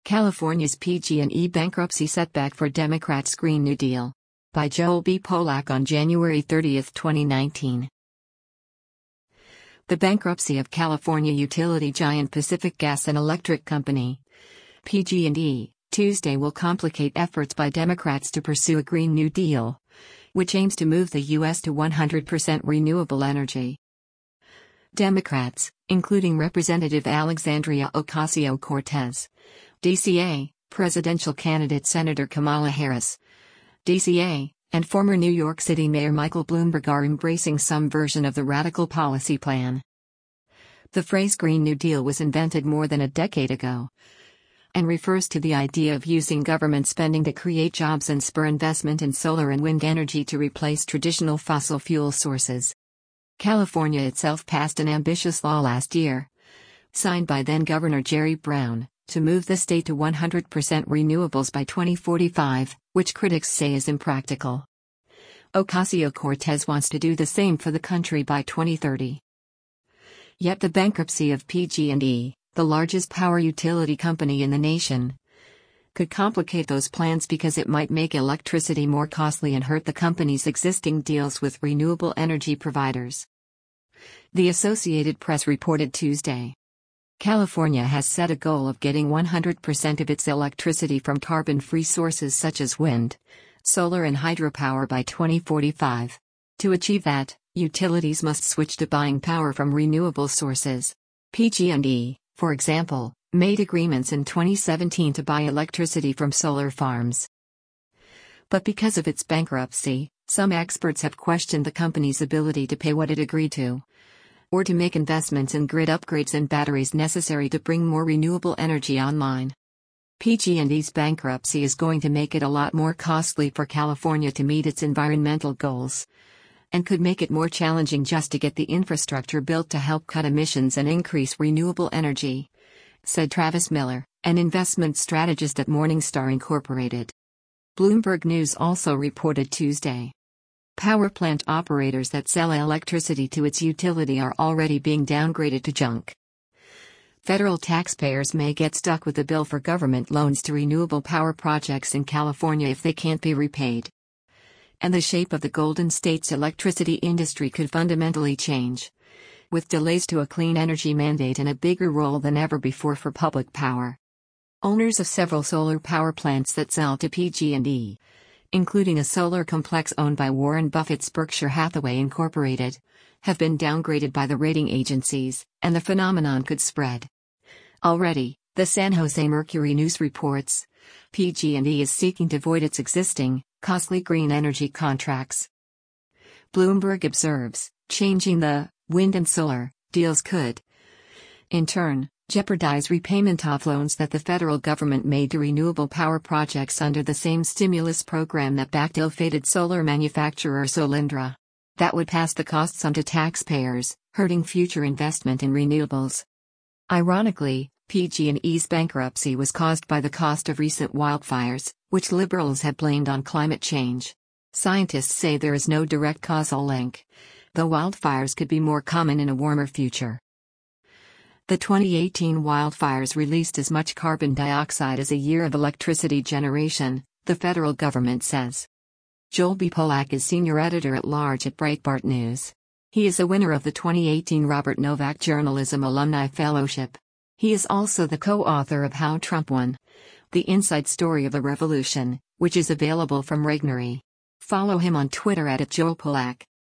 California's PG&E bankruptcy setback for Democrats' Green New Deal. By Joel B. Polak on January 30, 2019. The bankruptcy of California utility giant Pacific Gas and Electric Company, PG&E, Tuesday will complicate efforts by Democrats to pursue a Green New Deal, which aims to move the U.S. to 100% renewable energy. Democrats, including Representative Alexandria Ocasio-Cortez, DCA, presidential candidate Senator Kamala Harris, DCA, and former New York City Mayor Michael Bloomberg are embracing some version of the radical policy plan. The phrase Green New Deal was invented more than a decade ago and refers to the idea of using government spending to create jobs and spur investment in solar and wind energy to replace traditional fossil fuel sources. California itself passed an ambitious law last year, signed by then-Governor Jerry Brown, to move the state to 100% renewables by 2045, which critics say is impractical. Ocasio-Cortez wants to do the same for the country by 2030. Yet the bankruptcy of PG&E, the largest power utility company in the nation, could complicate those plans because it might make electricity more costly and hurt the company's existing deals with renewable energy providers. The Associated Press reported Tuesday. California has set a goal of getting 100% of its electricity from carbon-free sources such as wind, solar and hydropower by 2045. To achieve that, utilities must switch to buying power from renewable sources. PG&E, for example, made agreements in 2017 to buy electricity from solar farms. But because of its bankruptcy, some experts have questioned the company's ability to pay what it agreed to, or to make investments in grid upgrades and batteries necessary to bring more renewable energy online. PG&E's bankruptcy is going to make it a lot more costly for California to meet its environmental goals, and could make it more challenging just to get the infrastructure built to help cut emissions and increase renewable energy, said Travis Miller, an investment strategist at Morningstar Incorporated. Bloomberg News also reported Tuesday. Power plant operators that sell electricity to its utility are already being downgraded to junk. Federal taxpayers may get stuck with a bill for government loans to renewable power projects in California if they can't be repaid. And the shape of the Golden State's electricity industry could fundamentally change, with delays to a clean energy mandate and a bigger role than ever before for public power. Owners of several solar power plants that sell to PG&E, including a solar complex owned by Warren Buffett's Berkshire Hathaway Incorporated, have been downgraded by the rating agencies, and the phenomenon could spread. Already, the San Jose Mercury News reports, PG&E is seeking to void its existing, costly green energy contracts. Bloomberg observes, changing the wind and solar deals could, in turn, jeopardize repayment of loans that the federal government made to renewable power projects under the same stimulus program that backed ill-fated solar manufacturer Solyndra. That would pass the costs on to taxpayers, hurting future investment in renewables. Ironically, PG&E's bankruptcy was caused by the cost of recent wildfires, which liberals have blamed on climate change. Scientists say there is no direct causal link, though wildfires could be more common in a warmer future. The 2018 wildfires released as much carbon dioxide as a year of electricity generation, the federal government says. Joel B. Polak is senior editor-at-large at Breitbart News. He is a winner of the 2018 Robert Novak Journalism Alumni Fellowship. He is also the co-author of How Trump Won: The Inside Story of a Revolution, which is available from Regnery. Follow him on Twitter @JoelPolak.